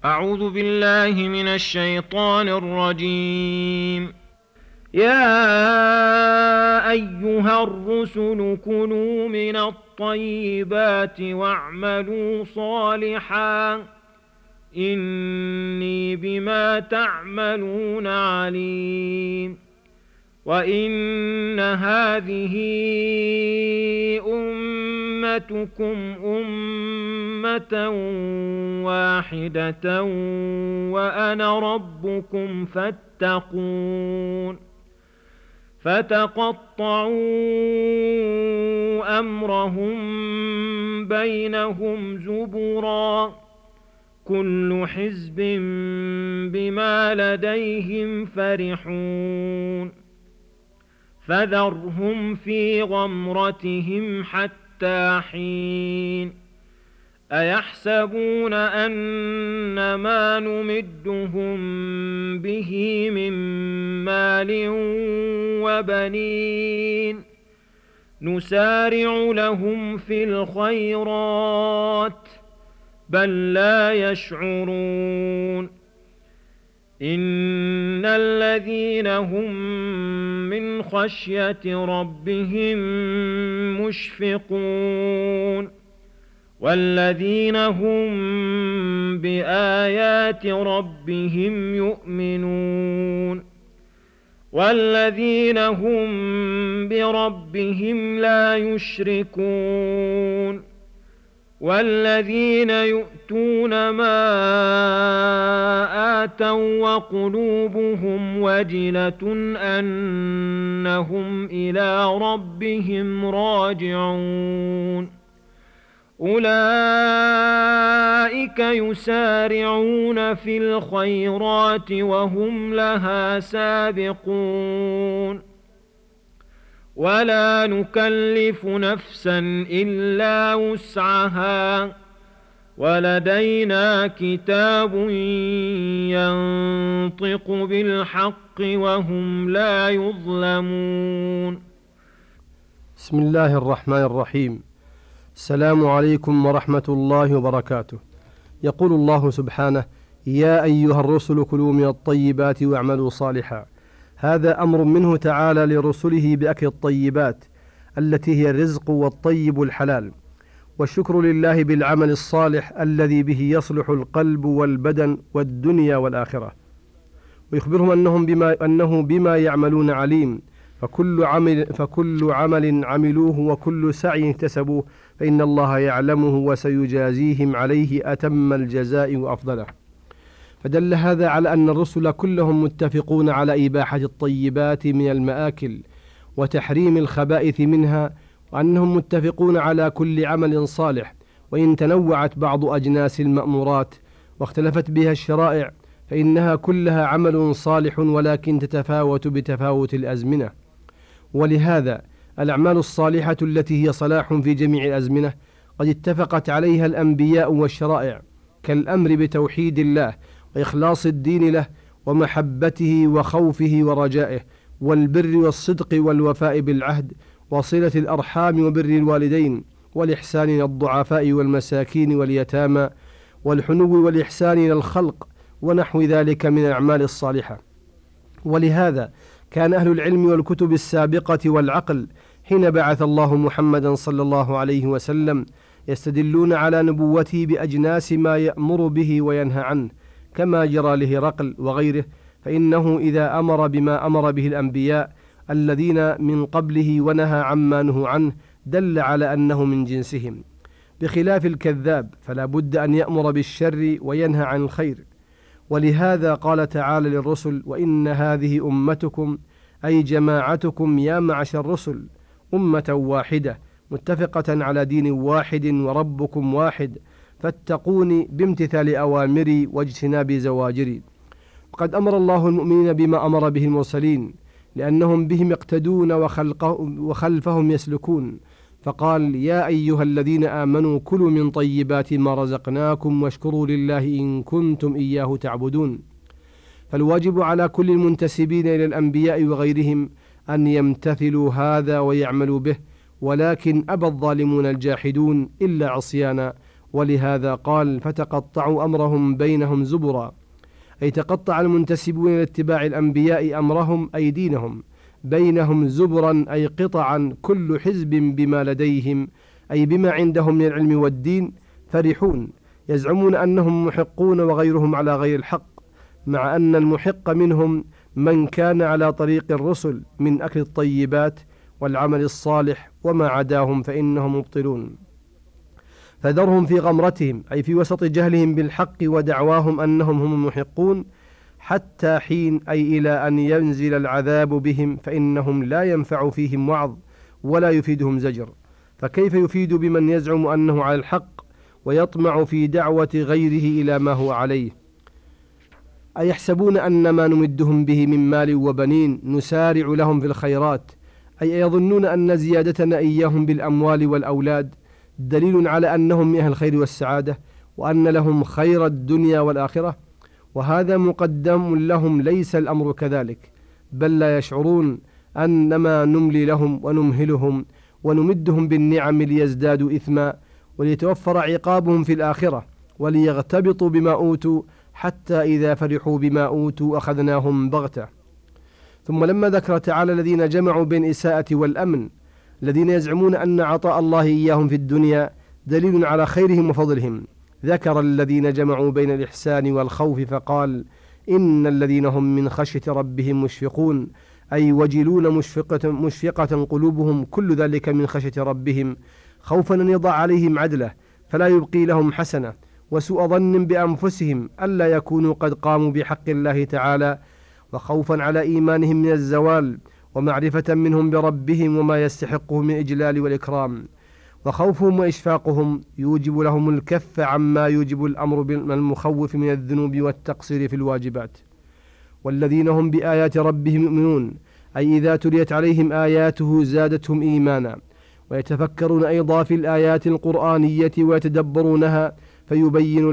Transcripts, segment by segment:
أعوذ بالله من الشيطان الرجيم. يا أيها الرسل كلوا من الطيبات واعملوا صالحا إني بما تعملون عليم. وإن هذه أمتكم أمة واحدة وأنا ربكم فاتقون. فتقطعوا أمرهم بينهم زبرا كل حزب بما لديهم فرحون. فذرهم في غمرتهم حتى حين. أيحسبون أن ما نمدهم به من مال وبنين نسارع لهم في الخيرات بل لا يشعرون. إن الذين هم من خشية ربهم مشفقون والذين هم بآيات ربهم يؤمنون والذين هم بربهم لا يشركون والذين يؤتون ما آتوا وقلوبهم وجلة أنهم إلى ربهم راجعون أولئك يسارعون في الخيرات وهم لها سابقون ولا نكلف نفسا إلا وسعها ولدينا كتاب ينطق بالحق وهم لا يظلمون. بسم الله الرحمن الرحيم. السلام عليكم ورحمة الله وبركاته. يقول الله سبحانه: يا أيها الرسل كلوا من الطيبات واعملوا صالحا. هذا أمر منه تعالى لرسله بأكل الطيبات التي هي الرزق والطيب الحلال، والشكر لله بالعمل الصالح الذي به يصلح القلب والبدن والدنيا والآخرة، ويخبرهم أنه بما يعملون عليم، فكل عمل عملوه وكل سعي اكتسبوه فإن الله يعلمه وسيجازيهم عليه أتم الجزاء وأفضله. فدل هذا على أن الرسل كلهم متفقون على إباحة الطيبات من المآكل وتحريم الخبائث منها، وأنهم متفقون على كل عمل صالح، وإن تنوعت بعض أجناس المأمورات واختلفت بها الشرائع فإنها كلها عمل صالح، ولكن تتفاوت بتفاوت الأزمنة. ولهذا الأعمال الصالحة التي هي صلاح في جميع الأزمنة قد اتفقت عليها الأنبياء والشرائع، كالأمر بتوحيد الله وإخلاص الدين له ومحبته وخوفه ورجائه، والبر والصدق والوفاء بالعهد، وصلة الأرحام وبر الوالدين، والإحسان إلى الضعفاء والمساكين واليتامى، والحنو والإحسان إلى الخلق، ونحو ذلك من الأعمال الصالحة. ولهذا كان أهل العلم والكتب السابقة والعقل حين بعث الله محمدا صلى الله عليه وسلم يستدلون على نبوته بأجناس ما يأمر به وينهى عنه، كما جرى لهرقل وغيره، فإنه إذا أمر بما أمر به الأنبياء الذين من قبله ونهى عما نهوا عنه دل على أنه من جنسهم، بخلاف الكذاب فلا بد أن يأمر بالشر وينهى عن الخير. ولهذا قال تعالى للرسل: وإن هذه أمتكم أي جماعتكم يا معشر الرسل أمة واحدة متفقة على دين واحد وربكم واحد فاتقوني بامتثال أوامري واجتناب زواجري. وقد أمر الله المؤمنين بما أمر به المرسلين لأنهم بهم يقتدون وخلفهم يسلكون، فقال: يا أيها الذين آمنوا كلوا من طيبات ما رزقناكم واشكروا لله إن كنتم إياه تعبدون. فالواجب على كل المنتسبين إلى الأنبياء وغيرهم أن يمتثلوا هذا ويعملوا به، ولكن أبى الظالمون الجاحدون إلا عصيانا، ولهذا قال فتقطعوا أمرهم بينهم زبرا، أي تقطع المنتسبون إلى اتباع الأنبياء أمرهم أي دينهم بينهم زبرا، أي قطعا، كل حزب بما لديهم أي بما عندهم من العلم والدين فرحون، يزعمون أنهم محقون وغيرهم على غير الحق، مع أن المحق منهم من كان على طريق الرسل من أكل الطيبات والعمل الصالح، وما عداهم فإنهم مبطلون. فذرهم في غمرتهم، أي في وسط جهلهم بالحق ودعواهم أنهم هم المحقون، حتى حين، أي إلى أن ينزل العذاب بهم، فإنهم لا ينفع فيهم وعظ ولا يفيدهم زجر. فكيف يفيد بمن يزعم أنه على الحق ويطمع في دعوة غيره إلى ما هو عليه؟ أيحسبون أن ما نمدهم به من مال وبنين نسارع لهم في الخيرات، أي يظنون أن زيادتنا إياهم بالأموال والأولاد دليل على أنهم من أهل الخير والسعادة، وأن لهم خير الدنيا والآخرة؟ وهذا مقدم لهم، ليس الأمر كذلك، بل لا يشعرون أنما نملي لهم ونمهلهم ونمدهم بالنعم ليزدادوا إثما وليتوفر عقابهم في الآخرة وليغتبطوا بما أوتوا، حتى إذا فرحوا بما أوتوا أخذناهم بغتة. ثم لما ذكر تعالى الذين جمعوا بين الإساءة والأمن، الذين يزعمون أن عطاء الله إياهم في الدنيا دليل على خيرهم وفضلهم، ذكر الذين جمعوا بين الإحسان والخوف فقال إن الذين هم من خشية ربهم مشفقون، أي وجلون مشفقة قلوبهم، كل ذلك من خشية ربهم، خوفا أن يضع عليهم عدله فلا يبقي لهم حسنة، وسوء ظن بأنفسهم ألا يكونوا قد قاموا بحق الله تعالى، وخوفا على إيمانهم من الزوال، ومعرفة منهم بربهم وما يستحقه من إجلال والإكرام. وخوفهم وإشفاقهم يوجب لهم الكف عما يوجب الأمر بالمخوف من الذنوب والتقصير في الواجبات. والذين هم بآيات ربهم يؤمنون، أي إذا تليت عليهم آياته زادتهم إيمانا، ويتفكرون أيضا في الآيات القرآنية ويتدبرونها، فيبين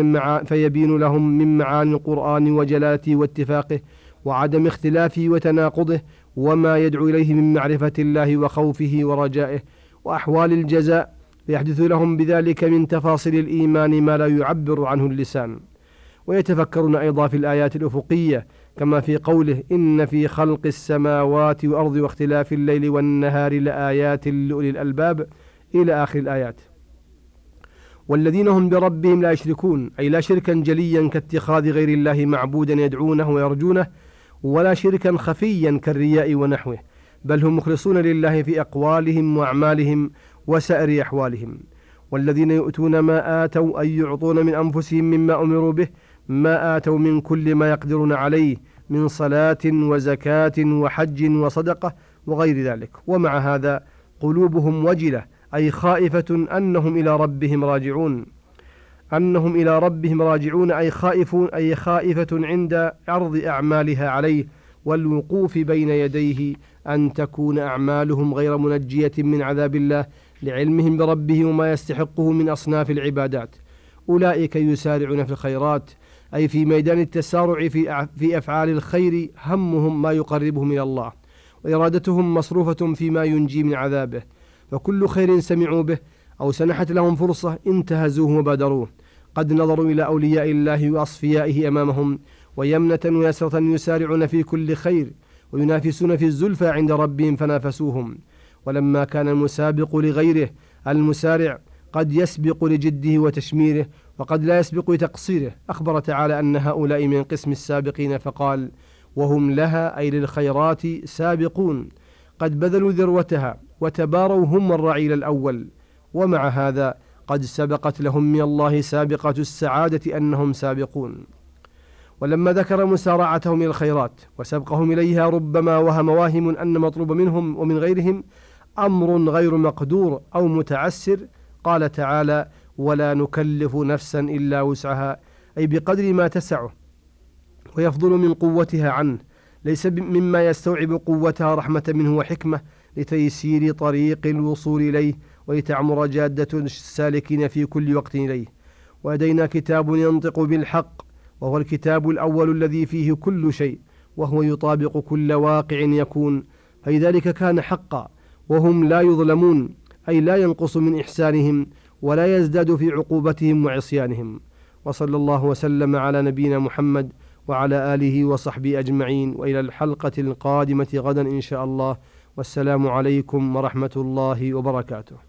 لهم من معاني القرآن وجلاته واتفاقه وعدم اختلافه وتناقضه، وما يدعو إليه من معرفة الله وخوفه ورجائه وأحوال الجزاء، فيحدث لهم بذلك من تفاصيل الإيمان ما لا يعبر عنه اللسان. ويتفكرون أيضا في الآيات الأفقية، كما في قوله إن في خلق السماوات والأرض واختلاف الليل والنهار لآيات لأولي الألباب إلى آخر الآيات. والذين هم بربهم لا يشركون، أي لا شركا جليا كاتخاذ غير الله معبودا يدعونه ويرجونه، ولا شركا خفيا كالرياء ونحوه، بل هم مخلصون لله في أقوالهم وأعمالهم وسائر أحوالهم. والذين يؤتون ما آتوا، أي يعطون من أنفسهم مما أمروا به، ما آتوا من كل ما يقدرون عليه من صلاة وزكاة وحج وصدقة وغير ذلك، ومع هذا قلوبهم وجلة، أي خائفة أنهم إلى ربهم راجعون، أي خائفة عند عرض أعمالها عليه والوقوف بين يديه أن تكون أعمالهم غير منجية من عذاب الله لعلمهم بربهم وما يستحقه من أصناف العبادات. أولئك يسارعون في الخيرات، أي في ميدان التسارع في أفعال الخير، همهم ما يقربهم إلى الله، وإرادتهم مصروفة فيما ينجي من عذابه، فكل خير سمعوا به أو سنحت لهم فرصة انتهزوه وبادروه، قد نظروا إلى أولياء الله وأصفيائه أمامهم، ويمنة ويسرة يسارعون في كل خير وينافسون في الزلفى عند ربهم فنافسوهم. ولما كان المسابق لغيره المسارع قد يسبق لجده وتشميره، وقد لا يسبق لتقصيره، أخبر تعالى أن هؤلاء من قسم السابقين فقال وهم لها، أي للخيرات، سابقون، قد بذلوا ذروتها وتباروا هم الرعيل الأول، ومع هذا قد سبقت لهم من الله سابقة السعادة أنهم سابقون. ولما ذكر مسارعتهم إلى الخيرات وسبقهم إليها، ربما وهم واهم أن مطلوب منهم ومن غيرهم أمر غير مقدور أو متعسر، قال تعالى ولا نكلف نفسا إلا وسعها، أي بقدر ما تسعه ويفضل من قوتها عنه، ليس مما يستوعب قوتها رحمة منه وحكمة لتيسير طريق الوصول إليه ولتعمر جادة السالكين في كل وقت إليه. ولدينا كتاب ينطق بالحق، وهو الكتاب الأول الذي فيه كل شيء، وهو يطابق كل واقع يكون، فلذلك كان حقا، وهم لا يظلمون، أي لا ينقص من إحسانهم ولا يزداد في عقوبتهم وعصيانهم. وصلى الله وسلم على نبينا محمد وعلى آله وصحبه أجمعين، وإلى الحلقة القادمة غدا إن شاء الله، والسلام عليكم ورحمة الله وبركاته.